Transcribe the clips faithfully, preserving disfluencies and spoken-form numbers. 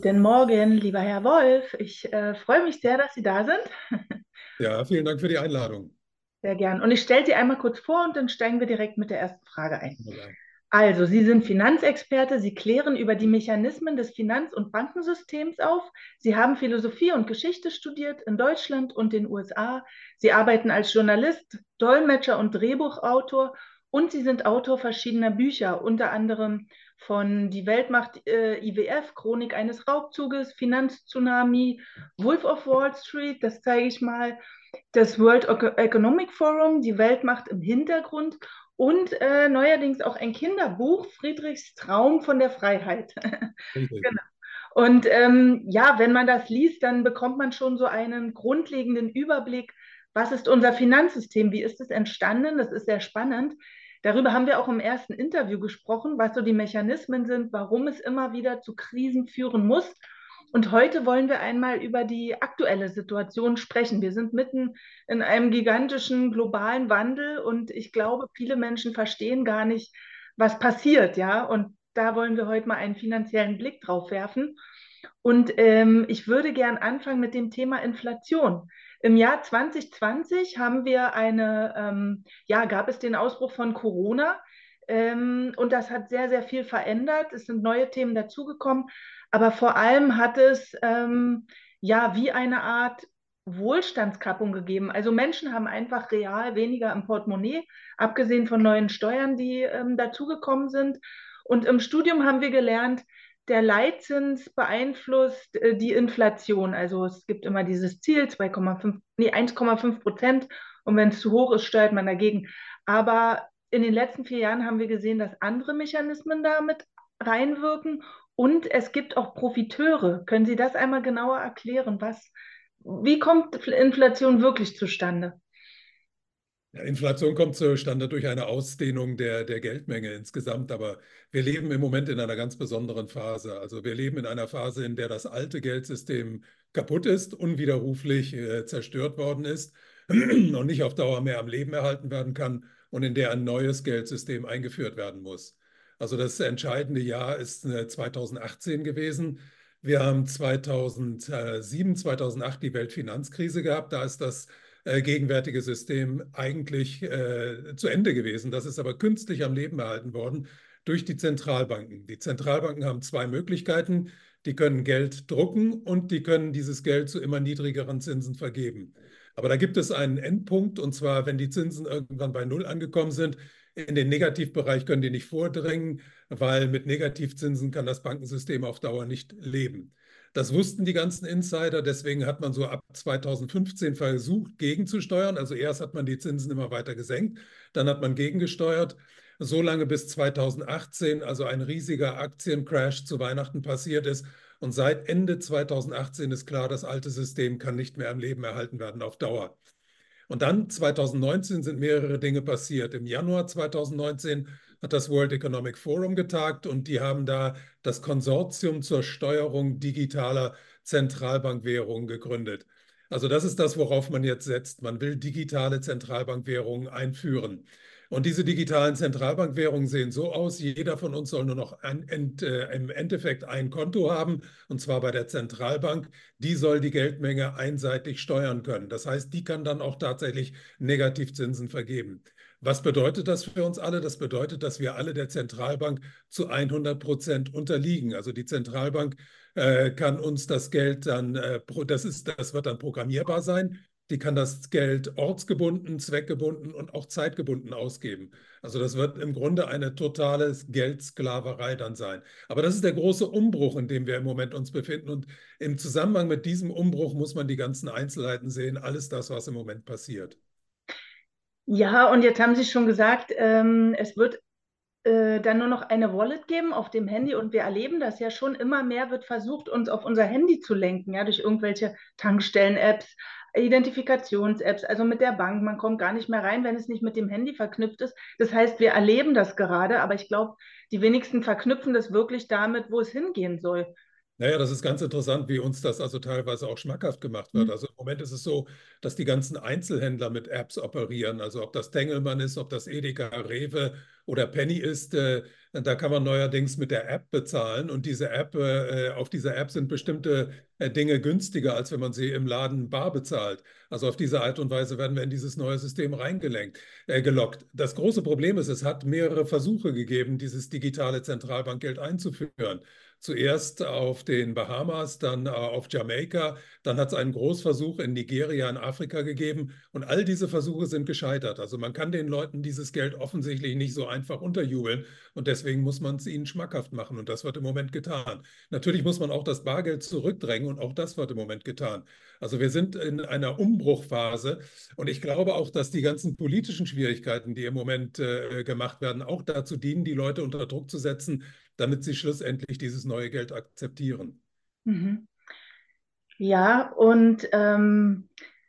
Guten Morgen, lieber Herr Wolf. Ich äh, freue mich sehr, dass Sie da sind. Ja, vielen Dank für die Einladung. Sehr gern. Und ich stelle Sie einmal kurz vor und dann steigen wir direkt mit der ersten Frage ein. Ja. Also, Sie sind Finanzexperte. Sie klären über die Mechanismen des Finanz- und Bankensystems auf. Sie haben Philosophie und Geschichte studiert in Deutschland und den U S A. Sie arbeiten als Journalist, Dolmetscher und Drehbuchautor. Und Sie sind Autor verschiedener Bücher, unter anderem von Die Weltmacht äh, I W F, Chronik eines Raubzuges, Finanztsunami, Wolf of Wall Street, das zeige ich mal, das World Economic Forum, Die Weltmacht im Hintergrund und äh, neuerdings auch ein Kinderbuch, Friedrichs Traum von der Freiheit. Richtig. Genau. Und ähm, ja, wenn man das liest, dann bekommt man schon so einen grundlegenden Überblick, was ist unser Finanzsystem, wie ist es entstanden, das ist sehr spannend. Darüber haben wir auch im ersten Interview gesprochen, was so die Mechanismen sind, warum es immer wieder zu Krisen führen muss. Und heute wollen wir einmal über die aktuelle Situation sprechen. Wir sind mitten in einem gigantischen globalen Wandel und ich glaube, viele Menschen verstehen gar nicht, was passiert, ja. Und da wollen wir heute mal einen finanziellen Blick drauf werfen. Und ähm, ich würde gern anfangen mit dem Thema Inflation. Im Jahr zwanzig zwanzig haben wir eine, ähm, ja, gab es den Ausbruch von Corona. Ähm, und das hat sehr, sehr viel verändert. Es sind neue Themen dazugekommen. Aber vor allem hat es ähm, ja wie eine Art Wohlstandskappung gegeben. Also Menschen haben einfach real weniger im Portemonnaie, abgesehen von neuen Steuern, die ähm, dazugekommen sind. Und im Studium haben wir gelernt, der Leitzins beeinflusst äh, die Inflation. Also es gibt immer dieses Ziel, zwei Komma fünf, nee, eins Komma fünf Prozent. Und wenn es zu hoch ist, steuert man dagegen. Aber in den letzten vier Jahren haben wir gesehen, dass andere Mechanismen damit reinwirken. Und es gibt auch Profiteure. Können Sie das einmal genauer erklären? Was, wie kommt Inflation wirklich zustande? Ja, Inflation kommt zustande durch eine Ausdehnung der, der Geldmenge insgesamt, aber wir leben im Moment in einer ganz besonderen Phase. Also wir leben in einer Phase, in der das alte Geldsystem kaputt ist, unwiderruflich äh, zerstört worden ist und nicht auf Dauer mehr am Leben erhalten werden kann und in der ein neues Geldsystem eingeführt werden muss. Also das entscheidende Jahr ist äh, zweitausendachtzehn gewesen. Wir haben zweitausendsieben, zweitausendacht die Weltfinanzkrise gehabt. Da ist das äh, gegenwärtige System eigentlich äh, zu Ende gewesen. Das ist aber künstlich am Leben erhalten worden durch die Zentralbanken. Die Zentralbanken haben zwei Möglichkeiten. Die können Geld drucken und die können dieses Geld zu immer niedrigeren Zinsen vergeben. Aber da gibt es einen Endpunkt, und zwar, wenn die Zinsen irgendwann bei Null angekommen sind, in den Negativbereich können die nicht vordringen, weil mit Negativzinsen kann das Bankensystem auf Dauer nicht leben. Das wussten die ganzen Insider, deswegen hat man so ab zweitausendfünfzehn versucht, gegenzusteuern. Also erst hat man die Zinsen immer weiter gesenkt, dann hat man gegengesteuert. So lange bis zweitausendachtzehn, also ein riesiger Aktiencrash zu Weihnachten passiert ist. Und seit Ende zweitausendachtzehn ist klar, das alte System kann nicht mehr am Leben erhalten werden auf Dauer. Und dann zweitausendneunzehn sind mehrere Dinge passiert. Im Januar zweitausendneunzehn hat das World Economic Forum getagt und die haben da das Konsortium zur Steuerung digitaler Zentralbankwährungen gegründet. Also das ist das, worauf man jetzt setzt. Man will digitale Zentralbankwährungen einführen. Und diese digitalen Zentralbankwährungen sehen so aus, jeder von uns soll nur noch ein, ent, äh, im Endeffekt ein Konto haben, und zwar bei der Zentralbank. Die soll die Geldmenge einseitig steuern können. Das heißt, die kann dann auch tatsächlich Negativzinsen vergeben. Was bedeutet das für uns alle? Das bedeutet, dass wir alle der Zentralbank zu hundert Prozent unterliegen. Also die Zentralbank äh, kann uns das Geld dann, äh, das ist, das wird dann programmierbar sein. Die kann das Geld ortsgebunden, zweckgebunden und auch zeitgebunden ausgeben. Also das wird im Grunde eine totale Geldsklaverei dann sein. Aber das ist der große Umbruch, in dem wir im Moment uns befinden. Und im Zusammenhang mit diesem Umbruch muss man die ganzen Einzelheiten sehen, alles das, was im Moment passiert. Ja, und jetzt haben Sie schon gesagt, ähm, es wird äh, dann nur noch eine Wallet geben auf dem Handy und wir erleben das ja schon immer mehr, wird versucht, uns auf unser Handy zu lenken, ja, durch irgendwelche Tankstellen-Apps, Identifikations-Apps, also mit der Bank. Man kommt gar nicht mehr rein, wenn es nicht mit dem Handy verknüpft ist. Das heißt, wir erleben das gerade, aber ich glaube, die wenigsten verknüpfen das wirklich damit, wo es hingehen soll. Naja, das ist ganz interessant, wie uns das also teilweise auch schmackhaft gemacht wird. Hm. Also im Moment ist es so, dass die ganzen Einzelhändler mit Apps operieren. Also ob das Tengelmann ist, ob das Edeka, Rewe oder Penny ist, äh, da kann man neuerdings mit der App bezahlen. Und diese App, äh, auf dieser App sind bestimmte äh, Dinge günstiger, als wenn man sie im Laden bar bezahlt. Also auf diese Art und Weise werden wir in dieses neue System reingelenkt, äh, gelockt. Das große Problem ist, es hat mehrere Versuche gegeben, dieses digitale Zentralbankgeld einzuführen. Zuerst auf den Bahamas, dann äh, auf Jamaika, dann hat es einen Großversuch in Nigeria in Afrika gegeben und all diese Versuche sind gescheitert. Also man kann den Leuten dieses Geld offensichtlich nicht so einfach unterjubeln und deswegen muss man es ihnen schmackhaft machen und das wird im Moment getan. Natürlich muss man auch das Bargeld zurückdrängen und auch das wird im Moment getan. Also wir sind in einer Umbruchphase und ich glaube auch, dass die ganzen politischen Schwierigkeiten, die im Moment äh, gemacht werden, auch dazu dienen, die Leute unter Druck zu setzen, damit sie schlussendlich dieses neue Geld akzeptieren. Mhm. Ja, und ähm,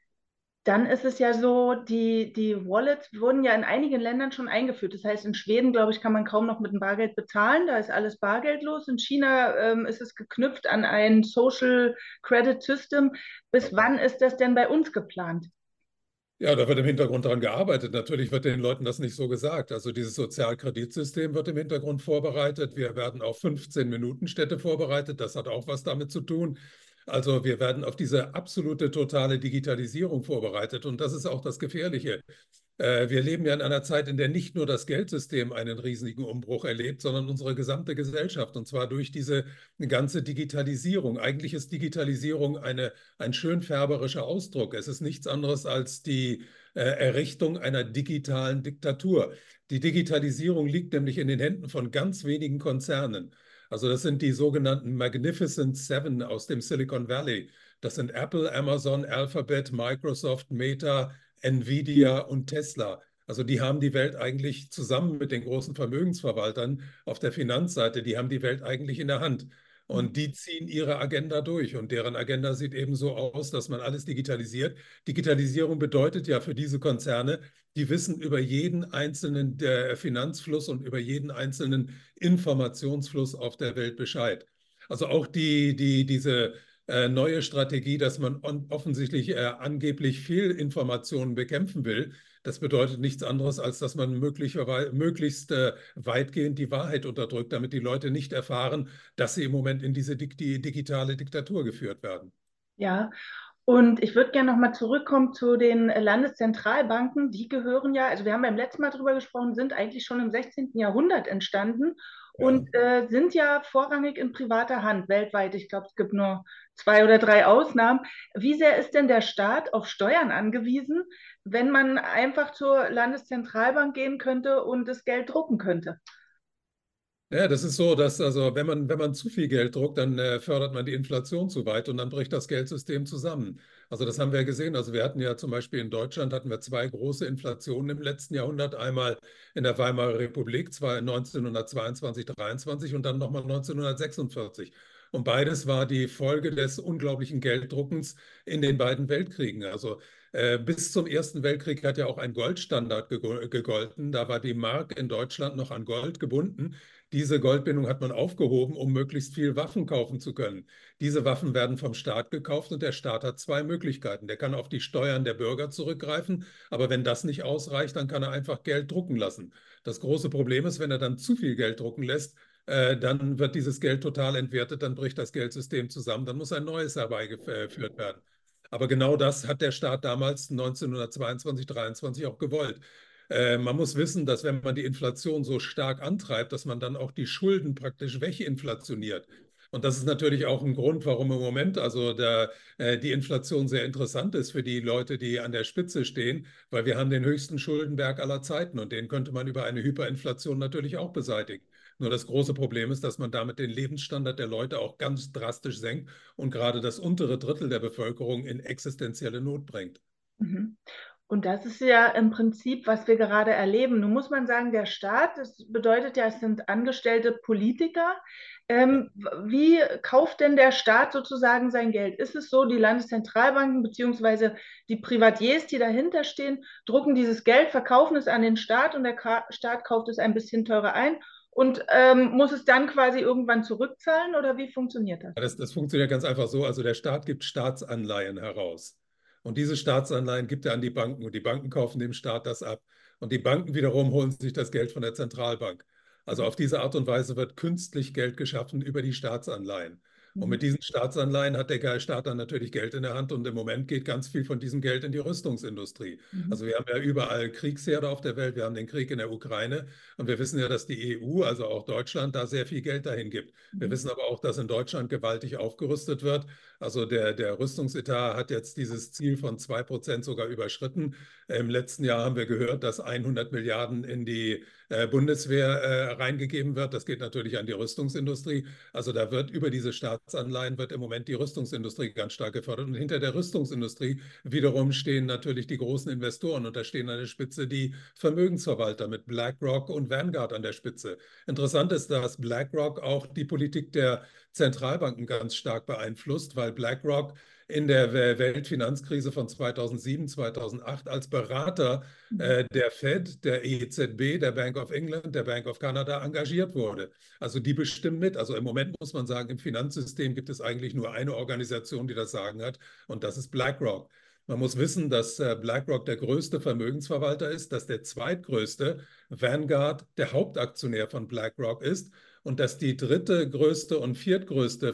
dann ist es ja so, die, die Wallets wurden ja in einigen Ländern schon eingeführt. Das heißt, in Schweden, glaube ich, kann man kaum noch mit dem Bargeld bezahlen. Da ist alles bargeldlos. In China ähm, ist es geknüpft an ein Social Credit System. Bis wann ist das denn bei uns geplant? Ja, da wird im Hintergrund daran gearbeitet. Natürlich wird den Leuten das nicht so gesagt. Also dieses Sozialkreditsystem wird im Hintergrund vorbereitet. Wir werden auf fünfzehn-Minuten-Städte vorbereitet. Das hat auch was damit zu tun. Also wir werden auf diese absolute totale Digitalisierung vorbereitet. Und das ist auch das Gefährliche. Äh, Wir leben ja in einer Zeit, in der nicht nur das Geldsystem einen riesigen Umbruch erlebt, sondern unsere gesamte Gesellschaft. Und zwar durch diese ganze Digitalisierung. Eigentlich ist Digitalisierung eine, ein schön färberischer Ausdruck. Es ist nichts anderes als die äh, Errichtung einer digitalen Diktatur. Die Digitalisierung liegt nämlich in den Händen von ganz wenigen Konzernen. Also das sind die sogenannten Magnificent Seven aus dem Silicon Valley. Das sind Apple, Amazon, Alphabet, Microsoft, Meta, Nvidia und Tesla. Also die haben die Welt eigentlich zusammen mit den großen Vermögensverwaltern auf der Finanzseite, die haben die Welt eigentlich in der Hand. Und die ziehen ihre Agenda durch. Und deren Agenda sieht eben so aus, dass man alles digitalisiert. Digitalisierung bedeutet ja für diese Konzerne, die wissen über jeden einzelnen der Finanzfluss und über jeden einzelnen Informationsfluss auf der Welt Bescheid. Also auch die, die, diese äh, neue Strategie, dass man offensichtlich äh, angeblich Fehlinformationen bekämpfen will. Das bedeutet nichts anderes, als dass man möglicherweise, möglichst äh, weitgehend die Wahrheit unterdrückt, damit die Leute nicht erfahren, dass sie im Moment in diese Dik die digitale Diktatur geführt werden. Ja, und ich würde gerne nochmal zurückkommen zu den Landeszentralbanken. Die gehören ja, also wir haben beim letzten Mal drüber gesprochen, sind eigentlich schon im sechzehnten. Jahrhundert entstanden Ja. und äh, sind ja vorrangig in privater Hand weltweit. Ich glaube, es gibt nur zwei oder drei Ausnahmen. Wie sehr ist denn der Staat auf Steuern angewiesen, wenn man einfach zur Landeszentralbank gehen könnte und das Geld drucken könnte? Ja, das ist so, dass also wenn man, wenn man zu viel Geld druckt, dann äh, fördert man die Inflation zu weit und dann bricht das Geldsystem zusammen. Also das haben wir gesehen. Also wir hatten ja zum Beispiel in Deutschland hatten wir zwei große Inflationen im letzten Jahrhundert. Einmal in der Weimarer Republik, zwar neunzehnhundertzweiundzwanzig, dreiundzwanzig und dann nochmal neunzehnhundertsechsundvierzig. Und beides war die Folge des unglaublichen Gelddruckens in den beiden Weltkriegen. Also äh, bis zum Ersten Weltkrieg hat ja auch ein Goldstandard gegolten. Da war die Mark in Deutschland noch an Gold gebunden. Diese Goldbindung hat man aufgehoben, um möglichst viel Waffen kaufen zu können. Diese Waffen werden vom Staat gekauft und der Staat hat zwei Möglichkeiten. Der kann auf die Steuern der Bürger zurückgreifen, aber wenn das nicht ausreicht, dann kann er einfach Geld drucken lassen. Das große Problem ist, wenn er dann zu viel Geld drucken lässt, äh, dann wird dieses Geld total entwertet, dann bricht das Geldsystem zusammen, dann muss ein neues herbeigeführt werden. Aber genau das hat der Staat damals neunzehnhundertzweiundzwanzig, dreiundzwanzig auch gewollt. Äh, man muss wissen, dass wenn man die Inflation so stark antreibt, dass man dann auch die Schulden praktisch weginflationiert. Und das ist natürlich auch ein Grund, warum im Moment also der, äh, die Inflation sehr interessant ist für die Leute, die an der Spitze stehen, weil wir haben den höchsten Schuldenberg aller Zeiten und den könnte man über eine Hyperinflation natürlich auch beseitigen. Nur das große Problem ist, dass man damit den Lebensstandard der Leute auch ganz drastisch senkt und gerade das untere Drittel der Bevölkerung in existenzielle Not bringt. Mhm. Und das ist ja im Prinzip, was wir gerade erleben. Nun muss man sagen, der Staat, das bedeutet ja, es sind angestellte Politiker. Ja. Ähm, wie kauft denn der Staat sozusagen sein Geld? Ist es so, die Landeszentralbanken beziehungsweise die Privatiers, die dahinter stehen, drucken dieses Geld, verkaufen es an den Staat und der Ka Staat kauft es ein bisschen teurer ein? und ähm, muss es dann quasi irgendwann zurückzahlen oder wie funktioniert das? Ja, Das, das funktioniert ganz einfach so. Also der Staat gibt Staatsanleihen heraus. Und diese Staatsanleihen gibt er an die Banken und die Banken kaufen dem Staat das ab. Und die Banken wiederum holen sich das Geld von der Zentralbank. Also Mhm. auf diese Art und Weise wird künstlich Geld geschaffen über die Staatsanleihen. Und Mhm. mit diesen Staatsanleihen hat der Staat dann natürlich Geld in der Hand und im Moment geht ganz viel von diesem Geld in die Rüstungsindustrie. Mhm. Also wir haben ja überall Kriegsherde auf der Welt, wir haben den Krieg in der Ukraine und wir wissen ja, dass die E U, also auch Deutschland, da sehr viel Geld dahin gibt. Wir Mhm. wissen aber auch, dass in Deutschland gewaltig aufgerüstet wird. Also der, der Rüstungsetat hat jetzt dieses Ziel von zwei Prozent sogar überschritten. Im letzten Jahr haben wir gehört, dass hundert Milliarden in die äh, Bundeswehr äh, reingegeben wird. Das geht natürlich an die Rüstungsindustrie. Also da wird über diese Staatsanleihen wird im Moment die Rüstungsindustrie ganz stark gefördert. Und hinter der Rüstungsindustrie wiederum stehen natürlich die großen Investoren. Und da stehen an der Spitze die Vermögensverwalter mit BlackRock und Vanguard an der Spitze. Interessant ist, dass BlackRock auch die Politik der Zentralbanken ganz stark beeinflusst, weil BlackRock in der Weltfinanzkrise von zweitausendsieben, zweitausendacht als Berater Mhm. äh, der Fed, der E Z B, der Bank of England, der Bank of Canada engagiert wurde. Also die bestimmen mit. Also im Moment muss man sagen, im Finanzsystem gibt es eigentlich nur eine Organisation, die das Sagen hat, und das ist BlackRock. Man muss wissen, dass äh, BlackRock der größte Vermögensverwalter ist, dass der zweitgrößte Vanguard der Hauptaktionär von BlackRock ist und dass die dritte größte und viertgrößte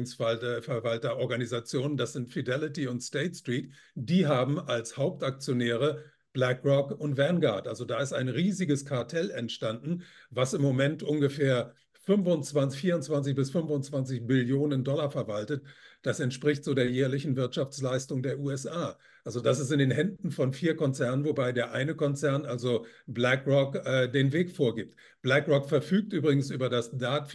Vermögensverwalterorganisation, das sind Fidelity und State Street, die haben als Hauptaktionäre BlackRock und Vanguard. Also da ist ein riesiges Kartell entstanden, was im Moment ungefähr fünfundzwanzig, vierundzwanzig bis fünfundzwanzig Billionen Dollar verwaltet. Das entspricht so der jährlichen Wirtschaftsleistung der U S A. Also das ist in den Händen von vier Konzernen, wobei der eine Konzern, also BlackRock, äh, den Weg vorgibt. BlackRock verfügt übrigens über das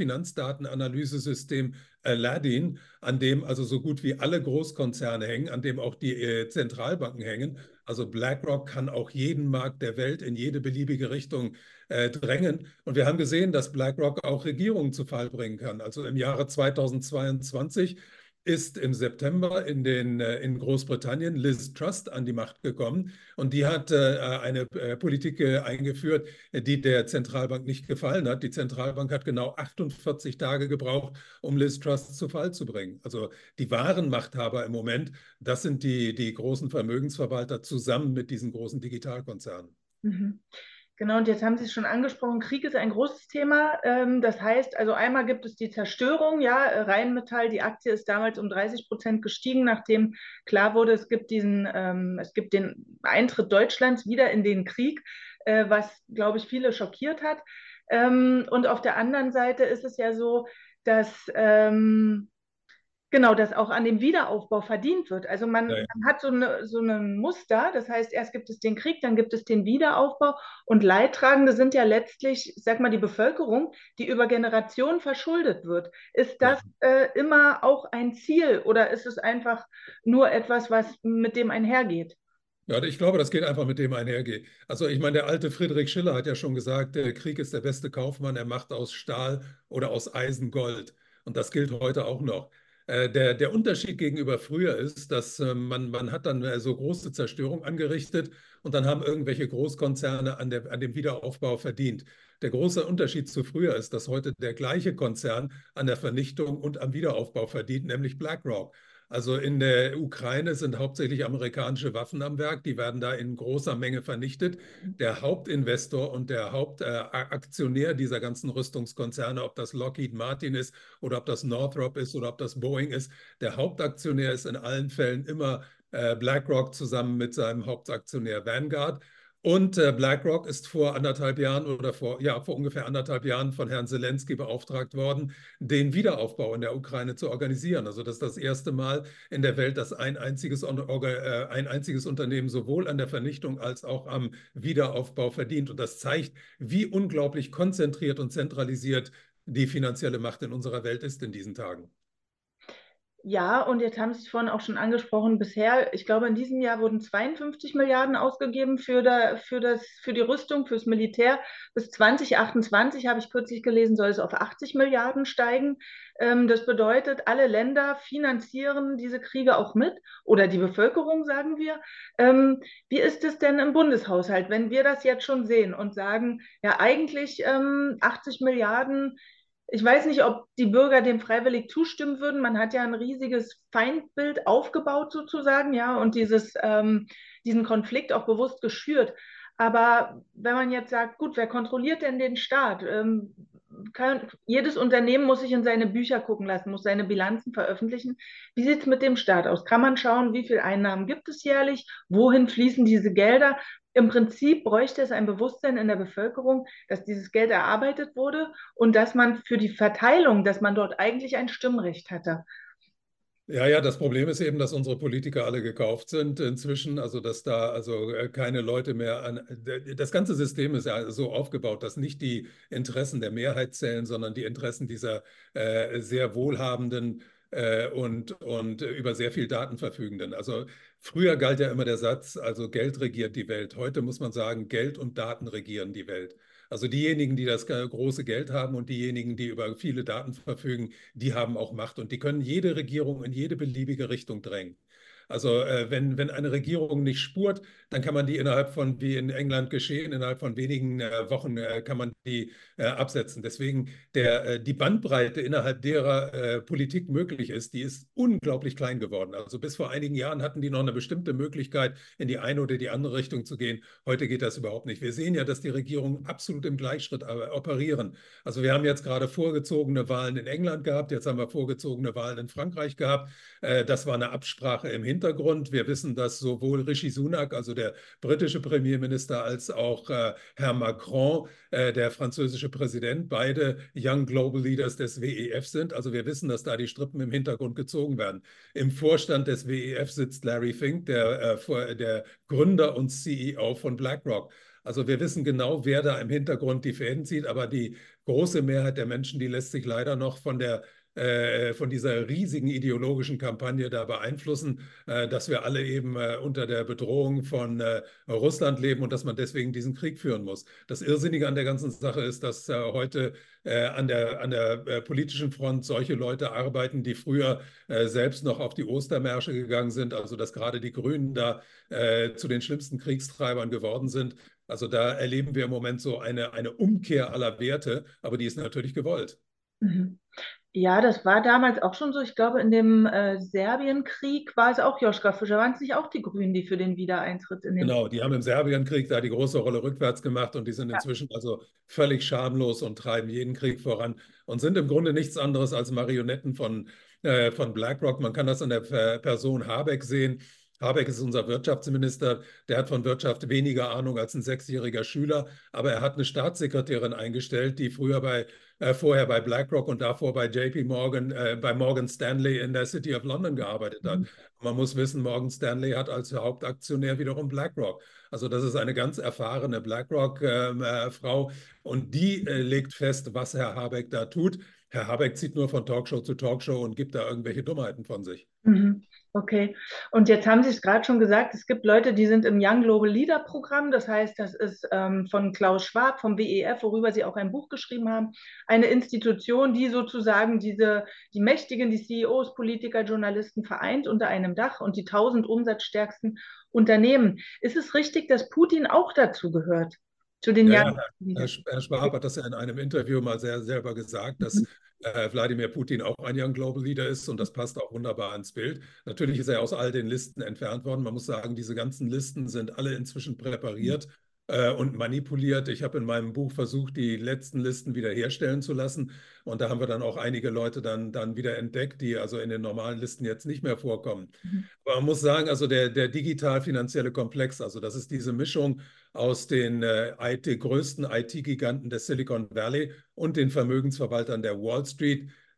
Finanzdatenanalyse-System Aladdin, an dem also so gut wie alle Großkonzerne hängen, an dem auch die äh, Zentralbanken hängen. Also BlackRock kann auch jeden Markt der Welt in jede beliebige Richtung äh, drängen. Und wir haben gesehen, dass BlackRock auch Regierungen zu Fall bringen kann. Also im Jahre zweitausendzweiundzwanzig ist im September in, den, äh, in Großbritannien Liz Truss an die Macht gekommen und die hat äh, eine äh, Politik äh, eingeführt, die der Zentralbank nicht gefallen hat. Die Zentralbank hat genau achtundvierzig Tage gebraucht, um Liz Truss zu Fall zu bringen. Also die wahren Machthaber im Moment, das sind die, die großen Vermögensverwalter zusammen mit diesen großen Digitalkonzernen. Mhm. Genau, und jetzt haben Sie es schon angesprochen, Krieg ist ein großes Thema. Ähm, Das heißt, also einmal gibt es die Zerstörung, ja, äh, Rheinmetall, die Aktie ist damals um dreißig Prozent gestiegen, nachdem klar wurde, es gibt diesen, ähm, es gibt den Eintritt Deutschlands wieder in den Krieg, äh, was, glaube ich, viele schockiert hat. Ähm, Und auf der anderen Seite ist es ja so, dass ähm, genau, dass auch an dem Wiederaufbau verdient wird. Also Ja, man, ja. man hat so, eine, so ein Muster, das heißt, erst gibt es den Krieg, dann gibt es den Wiederaufbau und Leidtragende sind ja letztlich, ich sag mal, die Bevölkerung, die über Generationen verschuldet wird. Ist Ja. das äh, immer auch ein Ziel oder ist es einfach nur etwas, was mit dem einhergeht? Ja, ich glaube, das geht einfach mit dem einhergehen. Also ich meine, der alte Friedrich Schiller hat ja schon gesagt, der Krieg ist der beste Kaufmann, er macht aus Stahl oder aus Eisen Gold. Und das gilt heute auch noch. Äh, Der, der Unterschied gegenüber früher ist, dass äh, man, man hat dann äh, so große Zerstörung angerichtet und dann haben irgendwelche Großkonzerne an der, an dem Wiederaufbau verdient. Der große Unterschied zu früher ist, dass heute der gleiche Konzern an der Vernichtung und am Wiederaufbau verdient, nämlich BlackRock. Also in der Ukraine sind hauptsächlich amerikanische Waffen am Werk. Die werden da in großer Menge vernichtet. Der Hauptinvestor und der Hauptaktionär dieser ganzen Rüstungskonzerne, ob das Lockheed Martin ist oder ob das Northrop ist oder ob das Boeing ist, der Hauptaktionär ist in allen Fällen immer äh, BlackRock zusammen mit seinem Hauptaktionär Vanguard. Und äh, BlackRock ist vor anderthalb Jahren oder vor, ja, vor ungefähr anderthalb Jahren von Herrn Zelensky beauftragt worden, den Wiederaufbau in der Ukraine zu organisieren. Also das ist das erste Mal in der Welt, dass ein einziges, äh, ein einziges Unternehmen sowohl an der Vernichtung als auch am Wiederaufbau verdient. Und das zeigt, wie unglaublich konzentriert und zentralisiert die finanzielle Macht in unserer Welt ist in diesen Tagen. Ja, und jetzt haben Sie es vorhin auch schon angesprochen, bisher, ich glaube, in diesem Jahr wurden zweiundfünfzig Milliarden ausgegeben für, da, für, das, für die Rüstung, fürs Militär. Bis zwanzig achtundzwanzig, habe ich kürzlich gelesen, soll es auf achtzig Milliarden steigen. Ähm, das bedeutet, alle Länder finanzieren diese Kriege auch mit oder die Bevölkerung, sagen wir. Ähm, wie ist es denn im Bundeshaushalt, wenn wir das jetzt schon sehen und sagen, ja, eigentlich ähm, achtzig Milliarden, ich weiß nicht, ob die Bürger dem freiwillig zustimmen würden. Man hat ja ein riesiges Feindbild aufgebaut sozusagen, ja, und dieses, ähm, diesen Konflikt auch bewusst geschürt. Aber wenn man jetzt sagt, gut, wer kontrolliert denn den Staat? Ähm, kann, jedes Unternehmen muss sich in seine Bücher gucken lassen, muss seine Bilanzen veröffentlichen. Wie sieht es mit dem Staat aus? Kann man schauen, wie viele Einnahmen gibt es jährlich? Wohin fließen diese Gelder? Im Prinzip bräuchte es ein Bewusstsein in der Bevölkerung, dass dieses Geld erarbeitet wurde und dass man für die Verteilung, dass man dort eigentlich ein Stimmrecht hatte. Ja, ja, das Problem ist eben, dass unsere Politiker alle gekauft sind inzwischen, also dass da also äh, keine Leute mehr an. Das ganze System ist ja so aufgebaut, dass nicht die Interessen der Mehrheit zählen, sondern die Interessen dieser äh, sehr wohlhabenden äh, und, und über sehr viel Daten verfügenden. Also früher galt ja immer der Satz, also Geld regiert die Welt. Heute muss man sagen, Geld und Daten regieren die Welt. Also diejenigen, die das große Geld haben und diejenigen, die über viele Daten verfügen, die haben auch Macht und die können jede Regierung in jede beliebige Richtung drängen. Also äh, wenn, wenn eine Regierung nicht spurt, dann kann man die innerhalb von, wie in England geschehen, innerhalb von wenigen äh, Wochen äh, kann man die äh, absetzen. Deswegen der, äh, die Bandbreite, innerhalb derer äh, Politik möglich ist, die ist unglaublich klein geworden. Also bis vor einigen Jahren hatten die noch eine bestimmte Möglichkeit, in die eine oder die andere Richtung zu gehen. Heute geht das überhaupt nicht. Wir sehen ja, dass die Regierungen absolut im Gleichschritt äh, operieren. Also wir haben jetzt gerade vorgezogene Wahlen in England gehabt, jetzt haben wir vorgezogene Wahlen in Frankreich gehabt. Äh, das war eine Absprache im Hintergrund. Wir wissen, dass sowohl Rishi Sunak, also der britische Premierminister, als auch äh, Herr Macron, äh, der französische Präsident, beide Young Global Leaders des W E F sind. Also wir wissen, dass da die Strippen im Hintergrund gezogen werden. Im Vorstand des W E F sitzt Larry Fink, der, äh, der Gründer und C E O von BlackRock. Also wir wissen genau, wer da im Hintergrund die Fäden zieht, aber die große Mehrheit der Menschen, die lässt sich leider noch von der äh, von dieser riesigen ideologischen Kampagne da beeinflussen, äh, dass wir alle eben äh, unter der Bedrohung von äh, Russland leben und dass man deswegen diesen Krieg führen muss. Das Irrsinnige an der ganzen Sache ist, dass äh, heute äh, an der, an der äh, politischen Front solche Leute arbeiten, die früher äh, selbst noch auf die Ostermärsche gegangen sind, also dass gerade die Grünen da äh, zu den schlimmsten Kriegstreibern geworden sind. Also da erleben wir im Moment so eine, eine Umkehr aller Werte, aber die ist natürlich gewollt. Mhm. Ja, das war damals auch schon so. Ich glaube, in dem äh, Serbienkrieg war es auch Joschka Fischer. Waren es nicht auch die Grünen, die für den Wiedereintritt in den... Genau, die haben im Serbienkrieg da die große Rolle rückwärts gemacht und die sind Ja. inzwischen also völlig schamlos und treiben jeden Krieg voran und sind im Grunde nichts anderes als Marionetten von, äh, von BlackRock. Man kann das an der Person Habeck sehen. Habeck ist unser Wirtschaftsminister, der hat von Wirtschaft weniger Ahnung als ein sechsjähriger Schüler, aber er hat eine Staatssekretärin eingestellt, die früher bei, äh, vorher bei BlackRock und davor bei J P Morgan, äh, bei Morgan Stanley in der City of London gearbeitet hat. Mhm. Man muss wissen, Morgan Stanley hat als Hauptaktionär wiederum BlackRock. Also das ist eine ganz erfahrene BlackRock-Frau äh, und die äh, legt fest, was Herr Habeck da tut. Herr Habeck zieht nur von Talkshow zu Talkshow und gibt da irgendwelche Dummheiten von sich. Mhm. Okay. Und jetzt haben Sie es gerade schon gesagt, es gibt Leute, die sind im Young Global Leader Programm. Das heißt, das ist ähm, von Klaus Schwab, vom W E F, worüber Sie auch ein Buch geschrieben haben. Eine Institution, die sozusagen diese, die Mächtigen, die C E Os, Politiker, Journalisten vereint unter einem Dach und die tausend umsatzstärksten Unternehmen. Ist es richtig, dass Putin auch dazu gehört? Zu den Ja, Young ja, Global Herr Leader? Sch- Herr Schwab hat das ja in einem Interview mal sehr selber gesagt, Mhm. dass äh, Wladimir Putin auch ein Young Global Leader ist und das passt auch wunderbar ins Bild. Natürlich ist er aus all den Listen entfernt worden. Man muss sagen, diese ganzen Listen sind alle inzwischen präpariert äh, und manipuliert. Ich habe in meinem Buch versucht, die letzten Listen wiederherstellen zu lassen und da haben wir dann auch einige Leute dann, dann wieder entdeckt, die also in den normalen Listen jetzt nicht mehr vorkommen. Mhm. Aber man muss sagen, also der, der digital-finanzielle Komplex, also das ist diese Mischung aus den äh, I T, größten I T-Giganten des Silicon Valley und den Vermögensverwaltern der Wall Street.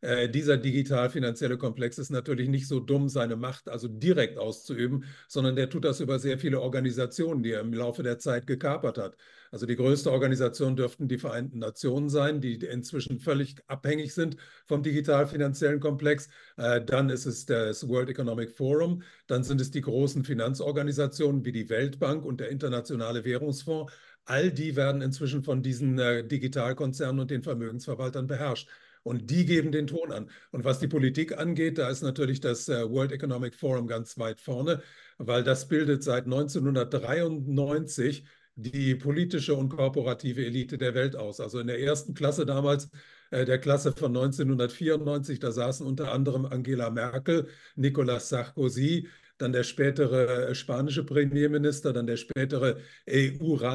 äh, dieser digital-finanzielle Komplex ist natürlich nicht so dumm, seine Macht also direkt auszuüben, sondern der tut das über sehr viele Organisationen, die er im Laufe der Zeit gekapert hat. Also die größte Organisation dürften die Vereinten Nationen sein, die inzwischen völlig abhängig sind vom digital-finanziellen Komplex. Äh, dann ist es das World Economic Forum, dann sind es die großen Finanzorganisationen wie die Weltbank und der Internationale Währungsfonds. All die werden inzwischen von diesen äh, Digitalkonzernen und den Vermögensverwaltern beherrscht. Und die geben den Ton an. Und was die Politik angeht, da ist natürlich das äh, World Economic Forum ganz weit vorne, weil das bildet seit neunzehnhundertdreiundneunzig die politische und korporative Elite der Welt aus. Also in der ersten Klasse damals, äh, der Klasse von neunzehnhundertvierundneunzig, da saßen unter anderem Angela Merkel, Nicolas Sarkozy, dann der spätere äh, spanische Premierminister, dann der spätere E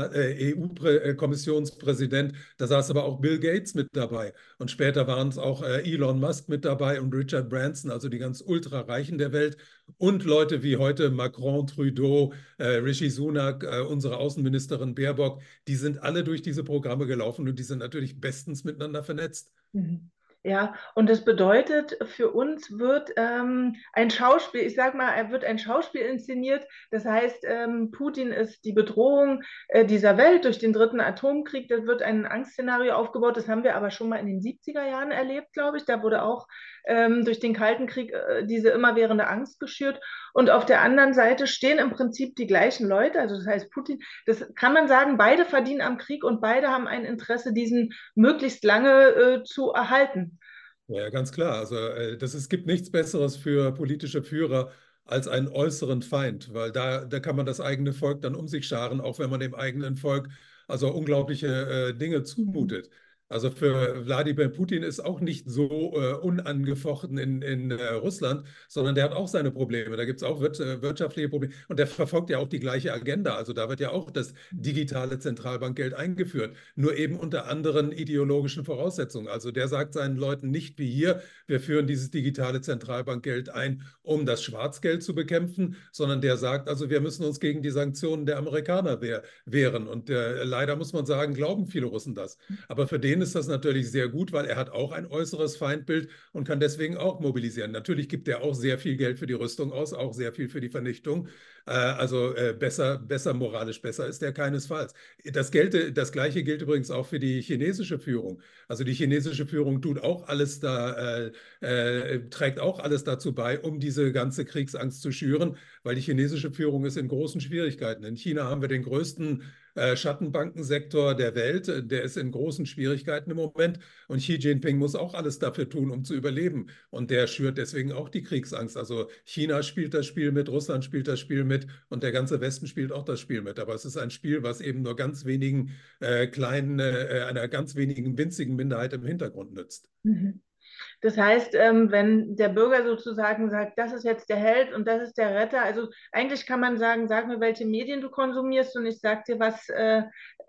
U-Kommissionspräsident. Da saß aber auch Bill Gates mit dabei. Und später waren es auch äh, Elon Musk mit dabei und Richard Branson, also die ganz Ultrareichen der Welt. Und Leute wie heute Macron, Trudeau, äh, Rishi Sunak, äh, unsere Außenministerin Baerbock, die sind alle durch diese Programme gelaufen und die sind natürlich bestens miteinander vernetzt. Mhm. Ja, und das bedeutet, für uns wird ähm, ein Schauspiel, ich sag mal, er wird ein Schauspiel inszeniert. Das heißt, ähm, Putin ist die Bedrohung äh, dieser Welt durch den dritten Atomkrieg. Da wird ein Angstszenario aufgebaut. Das haben wir aber schon mal in den siebziger Jahren erlebt, glaube ich. Da wurde auch ähm, durch den Kalten Krieg äh, diese immerwährende Angst geschürt. Und auf der anderen Seite stehen im Prinzip die gleichen Leute. Also das heißt, Putin, das kann man sagen, beide verdienen am Krieg und beide haben ein Interesse, diesen möglichst lange äh, zu erhalten. Ja, ganz klar. Also äh, das, es gibt nichts Besseres für politische Führer als einen äußeren Feind, weil da, da kann man das eigene Volk dann um sich scharen, auch wenn man dem eigenen Volk also unglaubliche äh, Dinge zumutet. Also für Wladimir Putin ist auch nicht so äh, unangefochten in, in äh, Russland, sondern der hat auch seine Probleme. Da gibt es auch wir äh, wirtschaftliche Probleme. Und der verfolgt ja auch die gleiche Agenda. Also da wird ja auch das digitale Zentralbankgeld eingeführt, nur eben unter anderen ideologischen Voraussetzungen. Also der sagt seinen Leuten nicht wie hier, wir führen dieses digitale Zentralbankgeld ein, um das Schwarzgeld zu bekämpfen, sondern der sagt, also wir müssen uns gegen die Sanktionen der Amerikaner wehr, wehren. Und äh, leider muss man sagen, glauben viele Russen das. Aber für den ist das natürlich sehr gut, weil er hat auch ein äußeres Feindbild und kann deswegen auch mobilisieren. Natürlich gibt er auch sehr viel Geld für die Rüstung aus, auch sehr viel für die Vernichtung. Äh, also äh, besser, besser, moralisch besser ist er keinesfalls. Das, gelte, das Gleiche gilt übrigens auch für die chinesische Führung. Also die chinesische Führung tut auch alles da, äh, äh, trägt auch alles dazu bei, um diese ganze Kriegsangst zu schüren, weil die chinesische Führung ist in großen Schwierigkeiten. In China haben wir den größten äh, Schattenbankensektor der Welt, der ist in großen Schwierigkeiten im Moment und Xi Jinping muss auch alles dafür tun, um zu überleben und der schürt deswegen auch die Kriegsangst. Also China spielt das Spiel mit, Russland spielt das Spiel mit und der ganze Westen spielt auch das Spiel mit. Aber es ist ein Spiel, was eben nur ganz wenigen äh, kleinen, äh, einer ganz wenigen winzigen Minderheit im Hintergrund nützt. Mhm. Das heißt, ähm, wenn der Bürger sozusagen sagt, das ist jetzt der Held und das ist der Retter, also eigentlich kann man sagen, sag mir, welche Medien du konsumierst und ich sag dir, was, äh,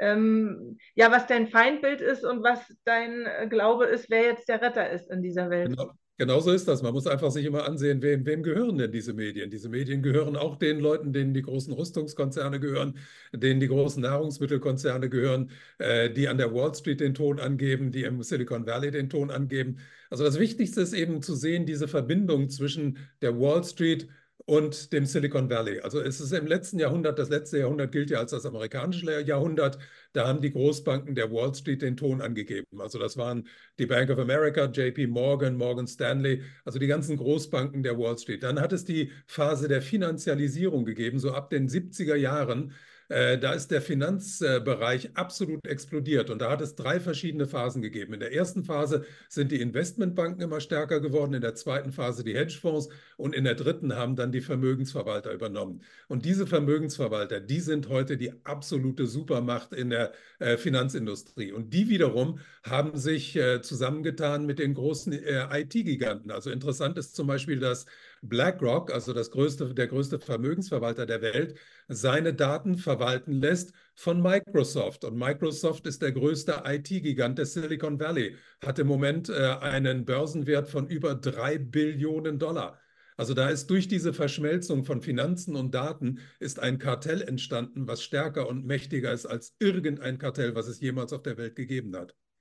ähm, ja, was dein Feindbild ist und was dein äh, Glaube ist, wer jetzt der Retter ist in dieser Welt. Genau, genau so ist das. Man muss einfach sich immer ansehen, wem, wem gehören denn diese Medien? Diese Medien gehören auch den Leuten, denen die großen Rüstungskonzerne gehören, denen die großen Nahrungsmittelkonzerne gehören, äh, die an der Wall Street den Ton angeben, die im Silicon Valley den Ton angeben. Also das Wichtigste ist eben zu sehen, diese Verbindung zwischen der Wall Street und dem Silicon Valley. Also es ist im letzten Jahrhundert, das letzte Jahrhundert gilt ja als das amerikanische Jahrhundert, da haben die Großbanken der Wall Street den Ton angegeben. Also das waren die Bank of America, J P Morgan, Morgan Stanley, also die ganzen Großbanken der Wall Street. Dann hat es die Phase der Finanzialisierung gegeben, so ab den siebziger Jahren. Äh, da ist der Finanzbereich absolut explodiert und da hat es drei verschiedene Phasen gegeben. In der ersten Phase sind die Investmentbanken immer stärker geworden, in der zweiten Phase die Hedgefonds und in der dritten haben dann die Vermögensverwalter übernommen. Und diese Vermögensverwalter, die sind heute die absolute Supermacht in der äh, Finanzindustrie. Und die wiederum haben sich äh, zusammengetan mit den großen äh, I T-Giganten. Also interessant ist zum Beispiel, dass BlackRock, also das größte, der größte Vermögensverwalter der Welt, seine Daten verwalten lässt von Microsoft. Und Microsoft ist der größte I T-Gigant des Silicon Valley, hat im Moment äh, einen Börsenwert von über drei Billionen Dollar. Also da ist durch diese Verschmelzung von Finanzen und Daten ist ein Kartell entstanden, was stärker und mächtiger ist als irgendein Kartell, was es jemals auf der Welt gegeben hat.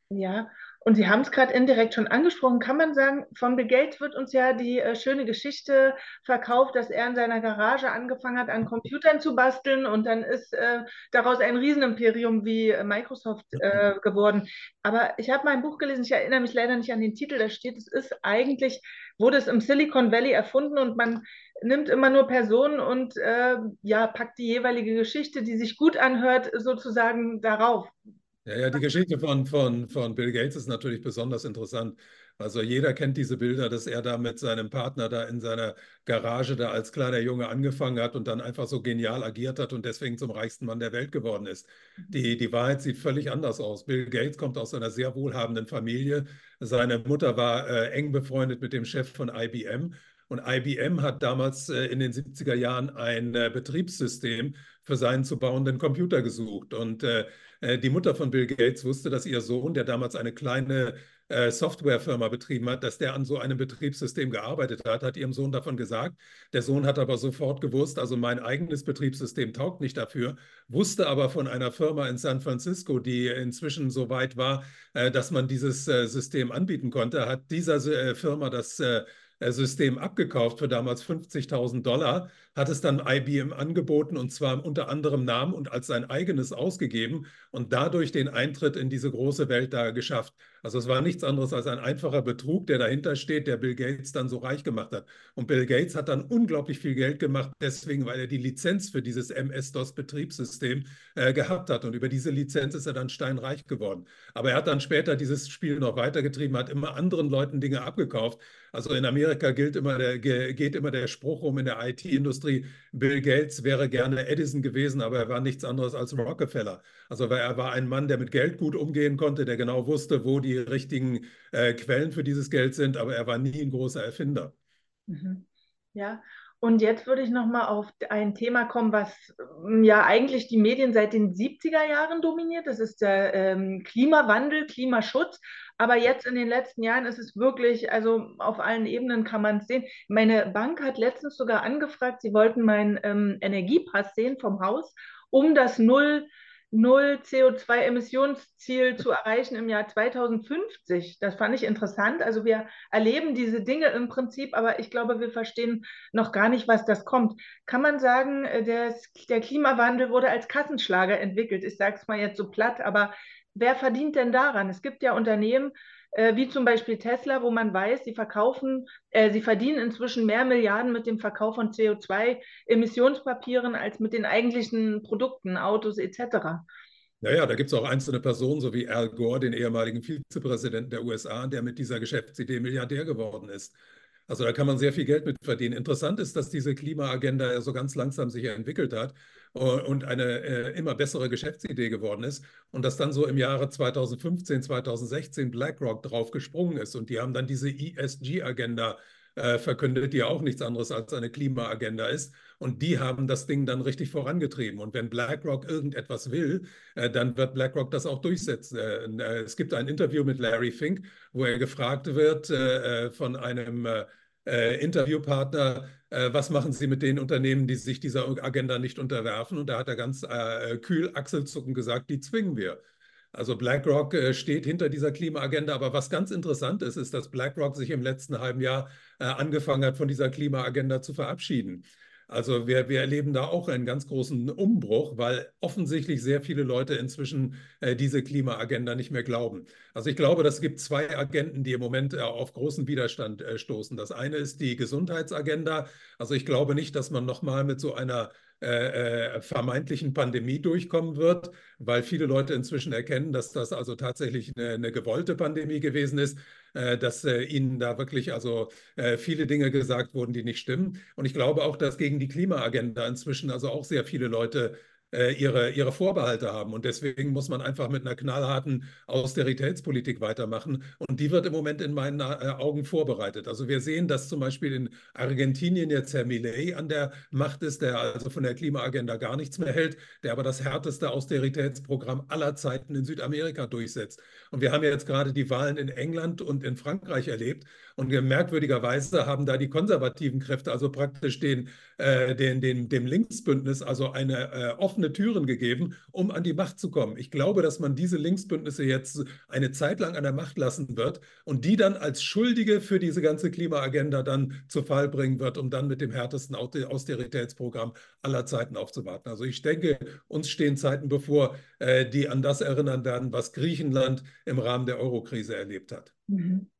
Ja, und Sie haben es gerade indirekt schon angesprochen. Kann man sagen, von Bill Gates wird uns ja die äh, schöne Geschichte verkauft, dass er in seiner Garage angefangen hat, an Computern zu basteln und dann ist äh, daraus ein Riesenimperium wie äh, Microsoft äh, geworden. Aber ich habe mal ein Buch gelesen, ich erinnere mich leider nicht an den Titel, da steht, es ist eigentlich, wurde es im Silicon Valley erfunden und man nimmt immer nur Personen und äh, ja, packt die jeweilige Geschichte, die sich gut anhört, sozusagen darauf. Ja, ja, die Geschichte von, von, von Bill Gates ist natürlich besonders interessant. Also jeder kennt diese Bilder, dass er da mit seinem Partner da in seiner Garage da als kleiner Junge angefangen hat und dann einfach so genial agiert hat und deswegen zum reichsten Mann der Welt geworden ist. Die, die Wahrheit sieht völlig anders aus. Bill Gates kommt aus einer sehr wohlhabenden Familie. Seine Mutter war äh, eng befreundet mit dem Chef von I B M. Und I B M hat damals äh, in den siebziger Jahren ein äh, Betriebssystem für seinen zu bauenden Computer gesucht. Und äh, äh, die Mutter von Bill Gates wusste, dass ihr Sohn, der damals eine kleine äh, Softwarefirma betrieben hat, dass der an so einem Betriebssystem gearbeitet hat, hat ihrem Sohn davon gesagt. Der Sohn hat aber sofort gewusst, also mein eigenes Betriebssystem taugt nicht dafür, wusste aber von einer Firma in San Francisco, die inzwischen so weit war, äh, dass man dieses äh, System anbieten konnte, hat dieser äh, Firma das äh, System abgekauft für damals fünfzigtausend Dollar, hat es dann I B M angeboten und zwar unter anderem Namen und als sein eigenes ausgegeben und dadurch den Eintritt in diese große Welt da geschafft. Also es war nichts anderes als ein einfacher Betrug, der dahinter steht, der Bill Gates dann so reich gemacht hat. Und Bill Gates hat dann unglaublich viel Geld gemacht, deswegen, weil er die Lizenz für dieses M S-DOS-Betriebssystem äh, gehabt hat. Und über diese Lizenz ist er dann steinreich geworden. Aber er hat dann später dieses Spiel noch weitergetrieben, hat immer anderen Leuten Dinge abgekauft. Also in Amerika gilt immer der, geht immer der Spruch um in der I T-Industrie, Bill Gates wäre gerne Edison gewesen, aber er war nichts anderes als Rockefeller. Also er war ein Mann, der mit Geld gut umgehen konnte, der genau wusste, wo die richtigen äh, Quellen für dieses Geld sind, aber er war nie ein großer Erfinder. Mhm. Ja, und jetzt würde ich noch mal auf ein Thema kommen, was ähm, ja eigentlich die Medien seit den siebziger Jahren dominiert. Das ist der ähm, Klimawandel, Klimaschutz. Aber jetzt in den letzten Jahren ist es wirklich, also auf allen Ebenen kann man es sehen. Meine Bank hat letztens sogar angefragt, sie wollten meinen ähm, Energiepass sehen vom Haus, um das Null Null C O zwei Emissionsziel zu erreichen im Jahr zweitausendfünfzig. Das fand ich interessant. Also wir erleben diese Dinge im Prinzip, aber ich glaube, wir verstehen noch gar nicht, was das kommt. Kann man sagen, äh, der, der Klimawandel wurde als Kassenschlager entwickelt? Ich sage es mal jetzt so platt, aber wer verdient denn daran? Es gibt ja Unternehmen, äh, wie zum Beispiel Tesla, wo man weiß, sie verkaufen, äh, sie verdienen inzwischen mehr Milliarden mit dem Verkauf von C O zwei Emissionspapieren als mit den eigentlichen Produkten, Autos et cetera. Naja, da gibt es auch einzelne Personen, so wie Al Gore, den ehemaligen Vizepräsidenten der U S A, der mit dieser Geschäftsidee Milliardär geworden ist. Also da kann man sehr viel Geld mit verdienen. Interessant ist, dass diese Klimaagenda ja so ganz langsam sich entwickelt hat und eine äh, immer bessere Geschäftsidee geworden ist und dass dann so im Jahre zweitausendfünfzehn, zweitausendsechzehn BlackRock drauf gesprungen ist und die haben dann diese E S G-Agenda äh, verkündet, die ja auch nichts anderes als eine Klimaagenda ist. Und die haben das Ding dann richtig vorangetrieben. Und wenn BlackRock irgendetwas will, äh, dann wird BlackRock das auch durchsetzen. Äh, es gibt ein Interview mit Larry Fink, wo er gefragt wird äh, von einem äh, äh, Interviewpartner, äh, was machen Sie mit den Unternehmen, die sich dieser Agenda nicht unterwerfen? Und da hat er ganz äh, kühl achselzuckend gesagt, die zwingen wir. Also BlackRock äh, steht hinter dieser Klimaagenda, aber was ganz interessant ist, ist, dass BlackRock sich im letzten halben Jahr äh, angefangen hat, von dieser Klimaagenda zu verabschieden. Also wir, wir erleben da auch einen ganz großen Umbruch, weil offensichtlich sehr viele Leute inzwischen äh, diese Klimaagenda nicht mehr glauben. Also ich glaube, es gibt zwei Agenden, die im Moment äh, auf großen Widerstand äh, stoßen. Das eine ist die Gesundheitsagenda. Also ich glaube nicht, dass man nochmal mit so einer äh, äh, vermeintlichen Pandemie durchkommen wird, weil viele Leute inzwischen erkennen, dass das also tatsächlich eine, eine gewollte Pandemie gewesen ist, äh, dass äh, ihnen da wirklich also äh, viele Dinge gesagt wurden, die nicht stimmen. Und ich glaube auch, dass gegen die Klimaagenda inzwischen also auch sehr viele Leute äh, ihre, ihre Vorbehalte haben. Und deswegen muss man einfach mit einer knallharten Austeritätspolitik weitermachen. Und die wird im Moment in meinen äh, Augen vorbereitet. Also wir sehen, dass zum Beispiel in Argentinien jetzt Herr Milei an der Macht ist, der also von der Klimaagenda gar nichts mehr hält, der aber das härteste Austeritätsprogramm aller Zeiten in Südamerika durchsetzt. Und wir haben ja jetzt gerade die Wahlen in England und in Frankreich erlebt. Und merkwürdigerweise haben da die konservativen Kräfte, also praktisch den, äh, den, den, dem Linksbündnis, also eine äh, offene offene Türen gegeben, um an die Macht zu kommen. Ich glaube, dass man diese Linksbündnisse jetzt eine Zeit lang an der Macht lassen wird und die dann als Schuldige für diese ganze Klimaagenda dann zu Fall bringen wird, um dann mit dem härtesten Austeritätsprogramm aller Zeiten aufzuwarten. Also ich denke, uns stehen Zeiten bevor, äh, die an das erinnern werden, was Griechenland im Rahmen der Eurokrise erlebt hat. Mhm.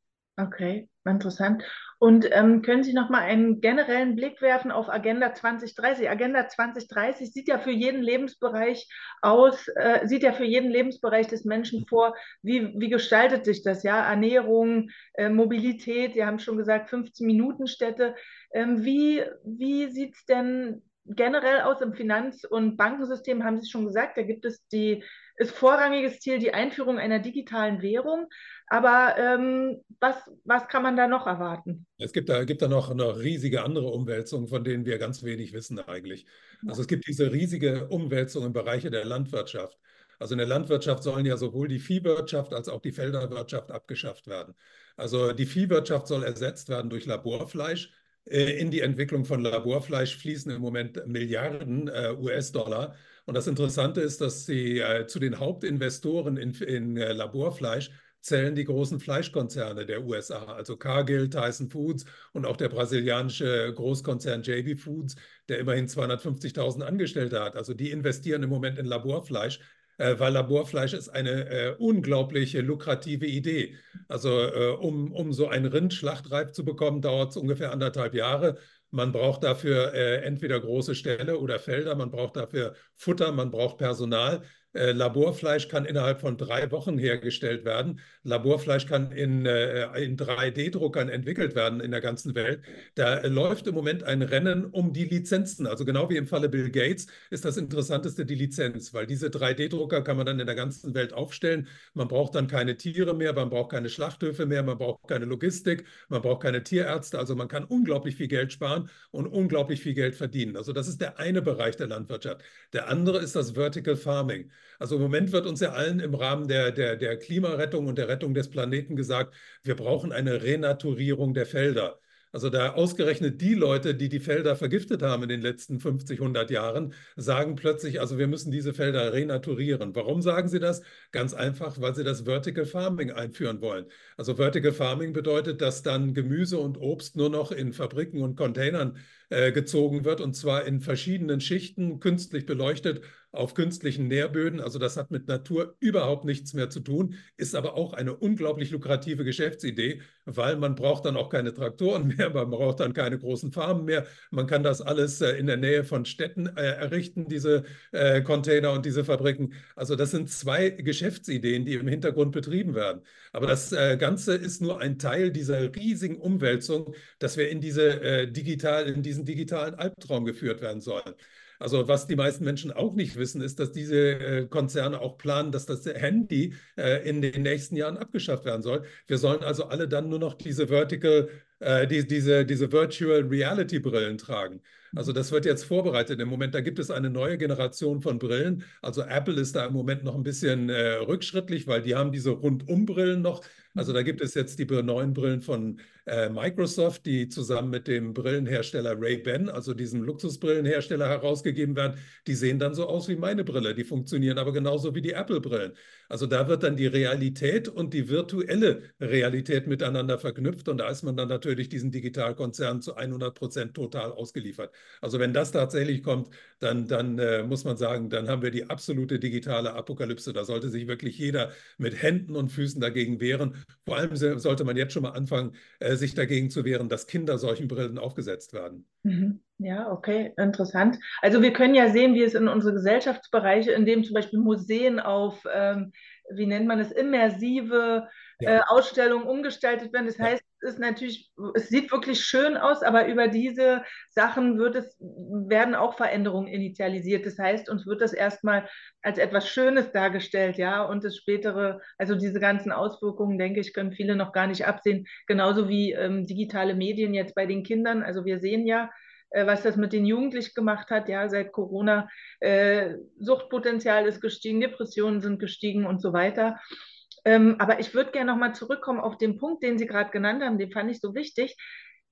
Okay, interessant. Und ähm, können Sie noch mal einen generellen Blick werfen auf Agenda zwanzig dreißig? Agenda zwanzig dreißig sieht ja für jeden Lebensbereich aus, äh, sieht ja für jeden Lebensbereich des Menschen vor. Wie, wie gestaltet sich das? Ja, Ernährung, äh, Mobilität, Sie haben schon gesagt, fünfzehn-Minuten-Städte. Ähm, wie wie sieht es denn generell aus im Finanz- und Bankensystem? Haben Sie schon gesagt, da gibt es die, ist vorrangiges Ziel die Einführung einer digitalen Währung. Aber ähm, was, was kann man da noch erwarten? Es gibt da, gibt da noch eine riesige andere Umwälzung, von denen wir ganz wenig wissen eigentlich. Ja. Also es gibt diese riesige Umwälzung im Bereich der Landwirtschaft. Also in der Landwirtschaft sollen ja sowohl die Viehwirtschaft als auch die Felderwirtschaft abgeschafft werden. Also die Viehwirtschaft soll ersetzt werden durch Laborfleisch. Äh, In die Entwicklung von Laborfleisch fließen im Moment Milliarden äh, U S-Dollar. Und das Interessante ist, dass sie äh, zu den Hauptinvestoren in, in äh, Laborfleisch zählen die großen Fleischkonzerne der U S A, also Cargill, Tyson Foods und auch der brasilianische Großkonzern J B Foods, der immerhin zweihundertfünfzigtausend Angestellte hat. Also die investieren im Moment in Laborfleisch, äh, weil Laborfleisch ist eine äh, unglaublich lukrative Idee. Also äh, um, um so ein Rind schlachtreif zu bekommen, dauert es ungefähr anderthalb Jahre. Man braucht dafür äh, entweder große Ställe oder Felder, man braucht dafür Futter, man braucht Personal. Äh, Laborfleisch kann innerhalb von drei Wochen hergestellt werden. Laborfleisch kann in, äh, in drei D-Druckern entwickelt werden in der ganzen Welt. Da äh, läuft im Moment ein Rennen um die Lizenzen. Also genau wie im Falle Bill Gates ist das Interessanteste die Lizenz, weil diese drei D-Drucker kann man dann in der ganzen Welt aufstellen. Man braucht dann keine Tiere mehr, man braucht keine Schlachthöfe mehr, man braucht keine Logistik, man braucht keine Tierärzte. Also man kann unglaublich viel Geld sparen und unglaublich viel Geld verdienen. Also das ist der eine Bereich der Landwirtschaft. Der andere ist das Vertical Farming. Also im Moment wird uns ja allen im Rahmen der, der, der Klimarettung und der Rettung des Planeten gesagt, wir brauchen eine Renaturierung der Felder. Also da ausgerechnet die Leute, die die Felder vergiftet haben in den letzten fünfzig, hundert Jahren, sagen plötzlich, also wir müssen diese Felder renaturieren. Warum sagen sie das? Ganz einfach, weil sie das Vertical Farming einführen wollen. Also Vertical Farming bedeutet, dass dann Gemüse und Obst nur noch in Fabriken und Containern äh, gezogen wird, und zwar in verschiedenen Schichten, künstlich beleuchtet, auf künstlichen Nährböden. Also das hat mit Natur überhaupt nichts mehr zu tun, ist aber auch eine unglaublich lukrative Geschäftsidee, weil man braucht dann auch keine Traktoren mehr, man braucht dann keine großen Farmen mehr. Man kann das alles äh, in der Nähe von Städten äh, errichten, diese äh, Container und diese Fabriken. Also das sind zwei Geschäftsideen, die im Hintergrund betrieben werden. Aber das äh, Ganze ist nur ein Teil dieser riesigen Umwälzung, dass wir in diese äh, digital, in diesen digitalen Albtraum geführt werden sollen. Also was die meisten Menschen auch nicht wissen, ist, dass diese äh, Konzerne auch planen, dass das Handy äh, in den nächsten Jahren abgeschafft werden soll. Wir sollen also alle dann nur noch diese Vertical, äh, die, diese, diese Virtual Reality Brillen tragen. Also das wird jetzt vorbereitet. Im Moment, da gibt es eine neue Generation von Brillen. Also Apple ist da im Moment noch ein bisschen äh, rückschrittlich, weil die haben diese Rundum-Brillen noch. Also da gibt es jetzt die neuen Brillen von äh, Microsoft, die zusammen mit dem Brillenhersteller Ray-Ban, also diesem Luxusbrillenhersteller, herausgegeben werden. Die sehen dann so aus wie meine Brille. Die funktionieren aber genauso wie die Apple-Brillen. Also da wird dann die Realität und die virtuelle Realität miteinander verknüpft. Und da ist man dann natürlich diesen Digitalkonzernen zu hundert Prozent total ausgeliefert. Also wenn das tatsächlich kommt, dann, dann äh, muss man sagen, dann haben wir die absolute digitale Apokalypse. Da sollte sich wirklich jeder mit Händen und Füßen dagegen wehren. Vor allem sollte man jetzt schon mal anfangen, äh, sich dagegen zu wehren, dass Kinder solchen Brillen aufgesetzt werden. Mhm. Ja, okay, interessant. Also wir können ja sehen, wie es in unsere Gesellschaftsbereiche, in dem zum Beispiel Museen auf, ähm, wie nennt man es, immersive äh, Ja, Ausstellungen umgestaltet werden. Das ja. heißt, es ist natürlich, es sieht wirklich schön aus, aber über diese Sachen wird es, werden auch Veränderungen initialisiert. Das heißt, uns wird das erstmal als etwas Schönes dargestellt, ja, und das spätere, also diese ganzen Auswirkungen, denke ich, können viele noch gar nicht absehen. Genauso wie ähm, digitale Medien jetzt bei den Kindern. Also wir sehen ja, äh, was das mit den Jugendlichen gemacht hat, ja, seit Corona. Äh, Suchtpotenzial ist gestiegen, Depressionen sind gestiegen und so weiter. Ähm, aber ich würde gerne nochmal zurückkommen auf den Punkt, den Sie gerade genannt haben, den fand ich so wichtig.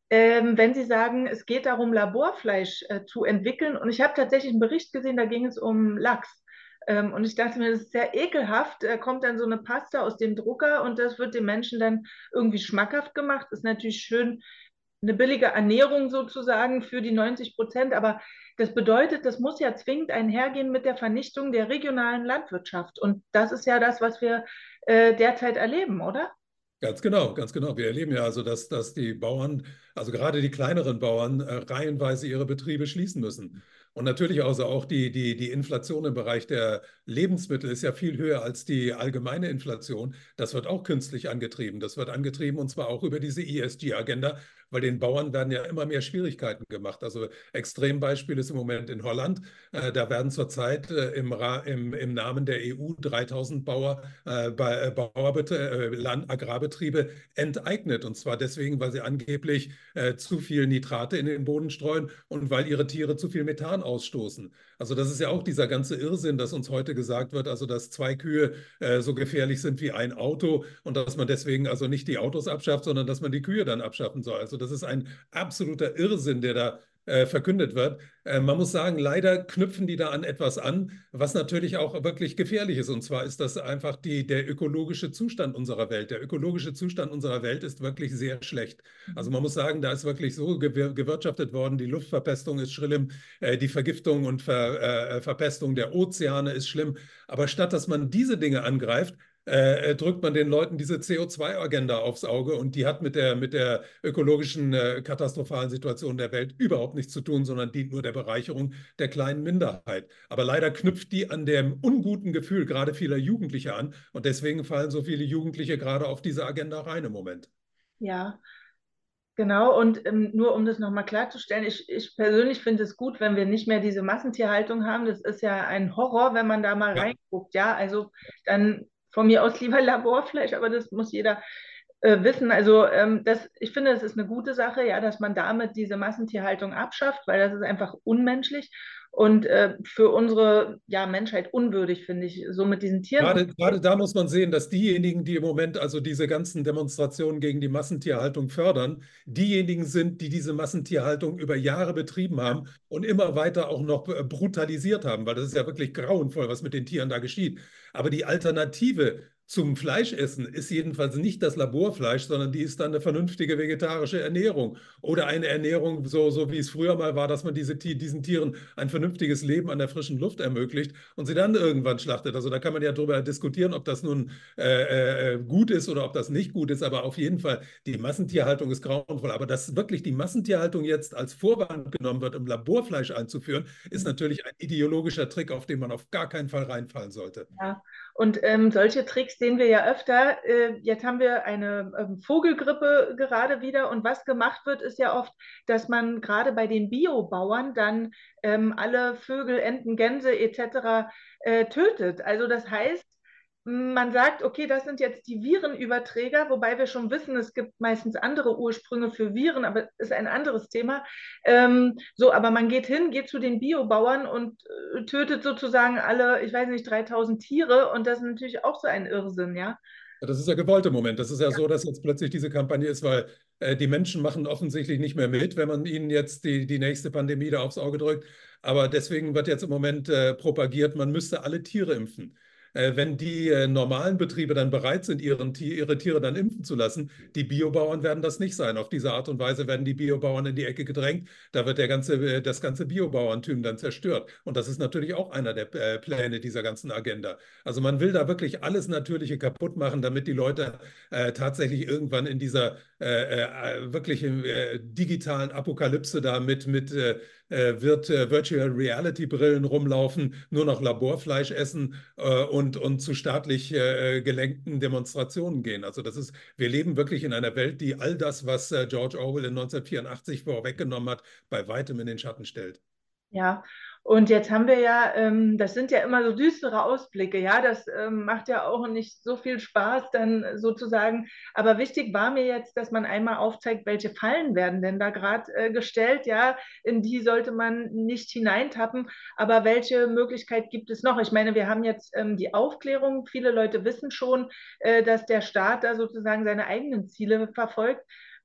ähm, wenn Sie sagen, es geht darum, Laborfleisch äh, zu entwickeln. Und ich habe tatsächlich einen Bericht gesehen, da ging es um Lachs. Ähm, und ich dachte mir, das ist sehr ekelhaft. Da kommt dann so eine Pasta aus dem Drucker und das wird den Menschen dann irgendwie schmackhaft gemacht. Ist natürlich schön, eine billige Ernährung sozusagen für die neunzig Prozent. Aber das bedeutet, das muss ja zwingend einhergehen mit der Vernichtung der regionalen Landwirtschaft. Und das ist ja das, was wir äh, derzeit erleben, oder? Ganz genau, ganz genau. Wir erleben ja also, dass, dass die Bauern, also gerade die kleineren Bauern, äh, reihenweise ihre Betriebe schließen müssen. Und natürlich also auch die, die, die Inflation im Bereich der Lebensmittel ist ja viel höher als die allgemeine Inflation. Das wird auch künstlich angetrieben. Das wird angetrieben und zwar auch über diese E S G-Agenda, weil den Bauern werden ja immer mehr Schwierigkeiten gemacht. Also Extrembeispiel ist im Moment in Holland. Äh, da werden zurzeit äh, im, Ra im, im Namen der E U dreitausend Bauer, äh, bei, äh, Bauerbet äh, Land Agrarbetriebe enteignet. Und zwar deswegen, weil sie angeblich äh, zu viel Nitrate in den Boden streuen und weil ihre Tiere zu viel Methan ausstoßen. Also das ist ja auch dieser ganze Irrsinn, dass uns heute gesagt wird, also dass zwei Kühe äh, so gefährlich sind wie ein Auto und dass man deswegen also nicht die Autos abschafft, sondern dass man die Kühe dann abschaffen soll. Also das ist ein absoluter Irrsinn, der da äh, verkündet wird. Äh, man muss sagen, leider knüpfen die da an etwas an, was natürlich auch wirklich gefährlich ist. Und zwar ist das einfach die, der ökologische Zustand unserer Welt. Der ökologische Zustand unserer Welt ist wirklich sehr schlecht. Also man muss sagen, da ist wirklich so gewir gewirtschaftet worden. Die Luftverpestung ist schlimm, äh, die Vergiftung und Ver, äh, Verpestung der Ozeane ist schlimm. Aber statt dass man diese Dinge angreift, äh, drückt man den Leuten diese C O zwei Agenda aufs Auge und die hat mit der, mit der ökologischen äh, katastrophalen Situation der Welt überhaupt nichts zu tun, sondern dient nur der Bereicherung der kleinen Minderheit. Aber leider knüpft die an dem unguten Gefühl gerade vieler Jugendlicher an und deswegen fallen so viele Jugendliche gerade auf diese Agenda rein im Moment. Ja, genau. Und ähm, nur um das nochmal klarzustellen, ich, ich persönlich finde es gut, wenn wir nicht mehr diese Massentierhaltung haben. Das ist ja ein Horror, wenn man da mal Ja, reinguckt. Ja, also dann von mir aus lieber Laborfleisch, aber das muss jeder äh, wissen. Also ähm, das, ich finde, es ist eine gute Sache, ja, dass man damit diese Massentierhaltung abschafft, weil das ist einfach unmenschlich und äh, für unsere ja, Menschheit unwürdig, finde ich, so mit diesen Tieren Gerade, umzugehen. gerade da muss man sehen, dass diejenigen, die im Moment also diese ganzen Demonstrationen gegen die Massentierhaltung fördern, diejenigen sind, die diese Massentierhaltung über Jahre betrieben haben und immer weiter auch noch äh, brutalisiert haben, weil das ist ja wirklich grauenvoll, was mit den Tieren da geschieht. Aber die Alternative zum Fleischessen ist jedenfalls nicht das Laborfleisch, sondern die ist dann eine vernünftige vegetarische Ernährung oder eine Ernährung, so, so wie es früher mal war, dass man diese, diesen Tieren ein vernünftiges Leben an der frischen Luft ermöglicht und sie dann irgendwann schlachtet. Also da kann man ja darüber diskutieren, ob das nun äh, äh, gut ist oder ob das nicht gut ist, aber auf jeden Fall, die Massentierhaltung ist grauenvoll. Aber dass wirklich die Massentierhaltung jetzt als Vorwand genommen wird, um Laborfleisch einzuführen, ist natürlich ein ideologischer Trick, auf den man auf gar keinen Fall reinfallen sollte. Ja, und ähm, solche Tricks sehen wir ja öfter. Äh, jetzt haben wir eine ähm, Vogelgrippe gerade wieder und was gemacht wird, ist ja oft, dass man gerade bei den Biobauern dann ähm, alle Vögel, Enten, Gänse et cetera äh, tötet. Also das heißt, man sagt, okay, das sind jetzt die Virenüberträger, wobei wir schon wissen, es gibt meistens andere Ursprünge für Viren, aber ist ein anderes Thema. Ähm, so, aber man geht hin, geht zu den Biobauern und äh, tötet sozusagen alle, ich weiß nicht, dreitausend Tiere und das ist natürlich auch so ein Irrsinn, ja. Ja, das ist ja gewollt im Moment. Das ist ja so, dass jetzt plötzlich diese Kampagne ist, weil äh, die Menschen machen offensichtlich nicht mehr mit, wenn man ihnen jetzt die, die nächste Pandemie da aufs Auge drückt. Aber deswegen wird jetzt im Moment äh, propagiert, man müsste alle Tiere impfen. Äh, wenn die äh, normalen Betriebe dann bereit sind, ihren, ihre Tiere dann impfen zu lassen, die Biobauern werden das nicht sein. Auf diese Art und Weise werden die Biobauern in die Ecke gedrängt. Da wird der ganze, äh, das ganze Biobauerntum dann zerstört. Und das ist natürlich auch einer der äh, Pläne dieser ganzen Agenda. Also man will da wirklich alles Natürliche kaputt machen, damit die Leute äh, tatsächlich irgendwann in dieser äh, äh, wirklich äh, digitalen Apokalypse da mit, mit äh, äh, wird äh, Virtual Reality Brillen rumlaufen, nur noch Laborfleisch essen äh, und, und zu staatlich äh, gelenkten Demonstrationen gehen. Also das ist, wir leben wirklich in einer Welt, die all das, was äh, George Orwell in neunzehnhundertvierundachtzig vorweggenommen hat, bei weitem in den Schatten stellt. Ja, und jetzt haben wir ja, ähm, das sind ja immer so düstere Ausblicke, ja, das ähm, macht ja auch nicht so viel Spaß dann sozusagen. Aber wichtig war mir jetzt, dass man einmal aufzeigt, welche Fallen werden denn da gerade äh, gestellt, ja, in die sollte man nicht hineintappen. Aber welche Möglichkeit gibt es noch? Ich meine, wir haben jetzt ähm, die Aufklärung, viele Leute wissen schon, äh, dass der Staat da sozusagen seine eigenen Ziele verfolgt.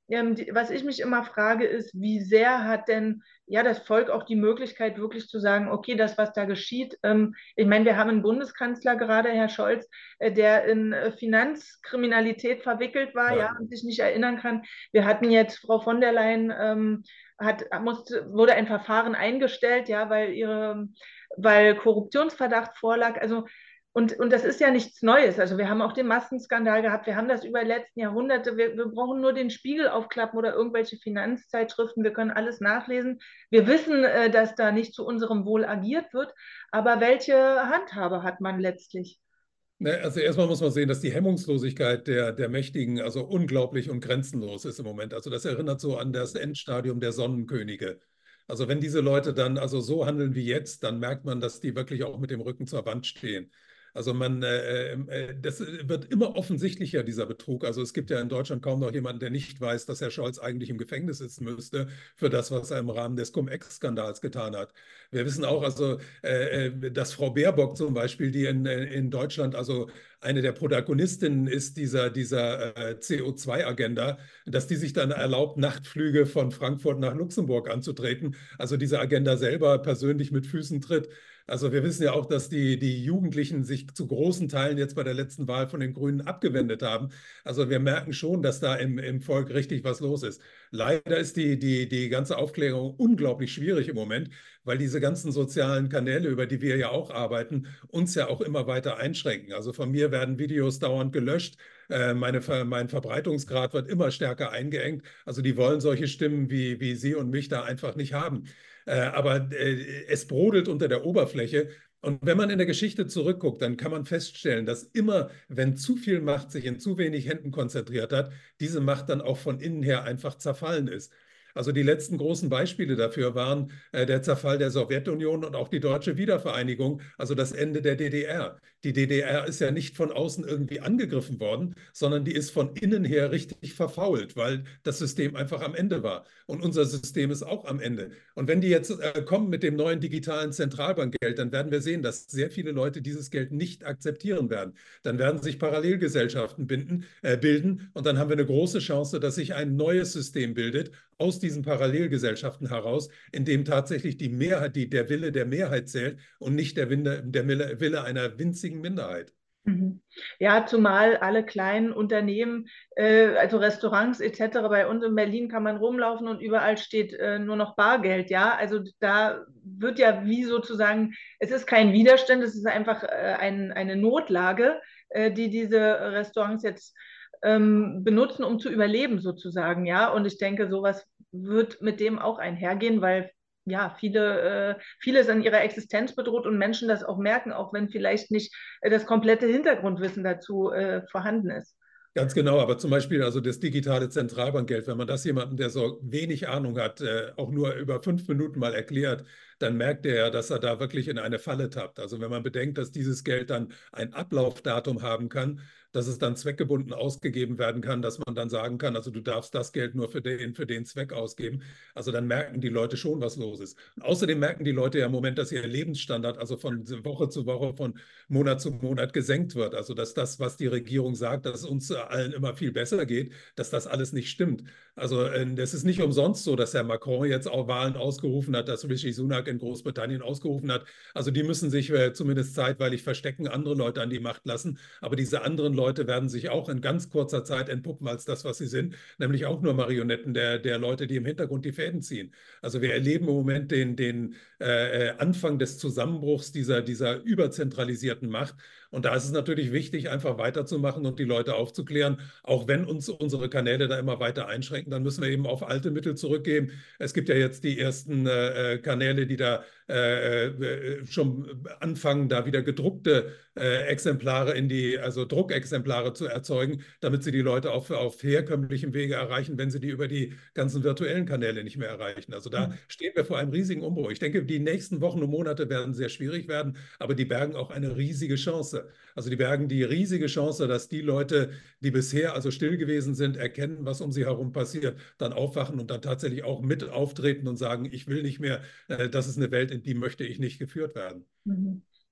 Ähm, die, was ich mich immer frage, ist, wie sehr hat denn ja das Volk auch die Möglichkeit, wirklich zu sagen, okay, das, was da geschieht, ähm, ich meine, wir haben einen Bundeskanzler gerade, Herr Scholz, äh, der in äh, Finanzkriminalität verwickelt war, ja, Ja. und sich nicht erinnern kann. Wir hatten jetzt Frau von der Leyen, ähm, hat, musste, wurde ein Verfahren eingestellt, ja, weil ihre, weil Korruptionsverdacht vorlag. Also und, und das ist ja nichts Neues. Also wir haben auch den Maskenskandal gehabt. Wir haben das über die letzten Jahrhunderte. Wir, wir brauchen nur den Spiegel aufklappen oder irgendwelche Finanzzeitschriften. Wir können alles nachlesen. Wir wissen, äh, dass da nicht zu unserem Wohl agiert wird. Aber welche Handhabe hat man letztlich? Ne, also erstmal muss man sehen, dass die Hemmungslosigkeit der, der Mächtigen also unglaublich und grenzenlos ist im Moment. Also das erinnert so an das Endstadium der Sonnenkönige. Also wenn diese Leute dann also so handeln wie jetzt, dann merkt man, dass die wirklich auch mit dem Rücken zur Wand stehen. Also man, äh, äh, das wird immer offensichtlicher, dieser Betrug. Also es gibt ja in Deutschland kaum noch jemanden, der nicht weiß, dass Herr Scholz eigentlich im Gefängnis sitzen müsste für das, was er im Rahmen des Cum-Ex-Skandals getan hat. Wir wissen auch, also, äh, äh, dass Frau Baerbock zum Beispiel, die in, äh, in Deutschland also eine der Protagonistinnen ist dieser, dieser äh, C O zwei Agenda, dass die sich dann erlaubt, Nachtflüge von Frankfurt nach Luxemburg anzutreten. Also diese Agenda selber persönlich mit Füßen tritt. Also wir wissen ja auch, dass die, die Jugendlichen sich zu großen Teilen jetzt bei der letzten Wahl von den Grünen abgewendet haben. Also wir merken schon, dass da im, im Volk richtig was los ist. Leider ist die, die, die ganze Aufklärung unglaublich schwierig im Moment, weil diese ganzen sozialen Kanäle, über die wir ja auch arbeiten, uns ja auch immer weiter einschränken. Also von mir werden Videos dauernd gelöscht. Äh, meine, mein Verbreitungsgrad wird immer stärker eingeengt. Also die wollen solche Stimmen wie, wie Sie und mich da einfach nicht haben. Äh, aber äh, es brodelt unter der Oberfläche. Und wenn man in der Geschichte zurückguckt, dann kann man feststellen, dass immer, wenn zu viel Macht sich in zu wenig Händen konzentriert hat, diese Macht dann auch von innen her einfach zerfallen ist. Also die letzten großen Beispiele dafür waren äh, der Zerfall der Sowjetunion und auch die deutsche Wiedervereinigung, also das Ende der D D R. Die D D R ist ja nicht von außen irgendwie angegriffen worden, sondern die ist von innen her richtig verfault, weil das System einfach am Ende war. Und unser System ist auch am Ende. Und wenn die jetzt äh, kommen mit dem neuen digitalen Zentralbankgeld, dann werden wir sehen, dass sehr viele Leute dieses Geld nicht akzeptieren werden. Dann werden sich Parallelgesellschaften binden, äh, bilden und dann haben wir eine große Chance, dass sich ein neues System bildet aus diesen Parallelgesellschaften heraus, in dem tatsächlich die Mehrheit, die, der Wille der Mehrheit zählt und nicht der, Wille, der Wille einer winzigen Minderheit. Mhm. Ja, zumal alle kleinen Unternehmen, äh, also Restaurants et cetera, bei uns in Berlin kann man rumlaufen und überall steht äh, nur noch Bargeld, ja. Also da wird ja wie sozusagen, es ist kein Widerstand, es ist einfach äh, ein, eine Notlage, äh, die diese Restaurants jetzt ähm, benutzen, um zu überleben sozusagen, ja. Und ich denke, sowas wird mit dem auch einhergehen, weil ja, viele, äh, viele sind an ihrer Existenz bedroht und Menschen das auch merken, auch wenn vielleicht nicht äh, das komplette Hintergrundwissen dazu äh, vorhanden ist. Ganz genau, aber zum Beispiel also das digitale Zentralbankgeld, wenn man das jemandem, der so wenig Ahnung hat, äh, auch nur über fünf Minuten mal erklärt, dann merkt er ja, dass er da wirklich in eine Falle tappt. Also wenn man bedenkt, dass dieses Geld dann ein Ablaufdatum haben kann, dass es dann zweckgebunden ausgegeben werden kann, dass man dann sagen kann, also du darfst das Geld nur für den, für den Zweck ausgeben. Also dann merken die Leute schon, was los ist. Und außerdem merken die Leute ja im Moment, dass ihr Lebensstandard also von Woche zu Woche, von Monat zu Monat gesenkt wird. Also dass das, was die Regierung sagt, dass es uns allen immer viel besser geht, dass das alles nicht stimmt. Also es ist nicht umsonst so, dass Herr Macron jetzt auch Wahlen ausgerufen hat, dass Rishi Sunak in Großbritannien ausgerufen hat. Also die müssen sich äh, zumindest zeitweilig verstecken, andere Leute an die Macht lassen. Aber diese anderen Leute werden sich auch in ganz kurzer Zeit entpuppen als das, was sie sind, nämlich auch nur Marionetten der, der Leute, die im Hintergrund die Fäden ziehen. Also wir erleben im Moment den, den äh, Anfang des Zusammenbruchs dieser, dieser überzentralisierten Macht. Und da ist es natürlich wichtig, einfach weiterzumachen und die Leute aufzuklären, auch wenn uns unsere Kanäle da immer weiter einschränken, dann müssen wir eben auf alte Mittel zurückgehen. Es gibt ja jetzt die ersten äh, Kanäle, die da äh, äh, schon anfangen, da wieder gedruckte äh, Exemplare in die, also Druckexemplare zu erzeugen, damit sie die Leute auf, auf herkömmlichem Wege erreichen, wenn sie die über die ganzen virtuellen Kanäle nicht mehr erreichen. Also da stehen wir vor einem riesigen Umbruch. Ich denke, die nächsten Wochen und Monate werden sehr schwierig werden, aber die bergen auch eine riesige Chance. Also die bergen die riesige Chance, dass die Leute, die bisher also still gewesen sind, erkennen, was um sie herum passiert, dann aufwachen und dann tatsächlich auch mit auftreten und sagen, ich will nicht mehr, äh, das ist eine Welt, in die möchte ich nicht geführt werden. Mhm.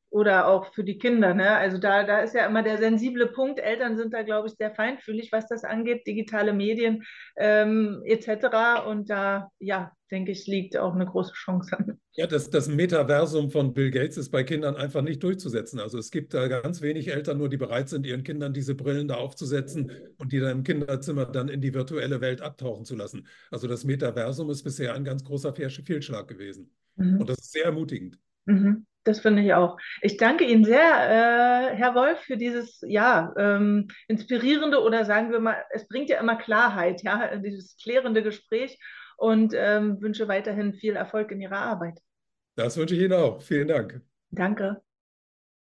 oder auch für die Kinder, ne? Also da, da ist ja immer der sensible Punkt. Eltern sind da, glaube ich, sehr feinfühlig, was das angeht, digitale Medien ähm, et cetera. Und da, ja, denke ich, liegt auch eine große Chance. Ja, das, das Metaversum von Bill Gates ist bei Kindern einfach nicht durchzusetzen. Also es gibt da ganz wenig Eltern nur, die bereit sind, ihren Kindern diese Brillen da aufzusetzen und die dann im Kinderzimmer dann in die virtuelle Welt abtauchen zu lassen. Also das Metaversum ist bisher ein ganz großer Fehl- Fehlschlag gewesen. Und Mhm. das ist sehr ermutigend. Mhm. Das finde ich auch. Ich danke Ihnen sehr, äh, Herr Wolf, für dieses, ja, ähm, inspirierende oder sagen wir mal, es bringt ja immer Klarheit, ja, dieses klärende Gespräch und ähm, wünsche weiterhin viel Erfolg in Ihrer Arbeit. Das wünsche ich Ihnen auch. Vielen Dank. Danke.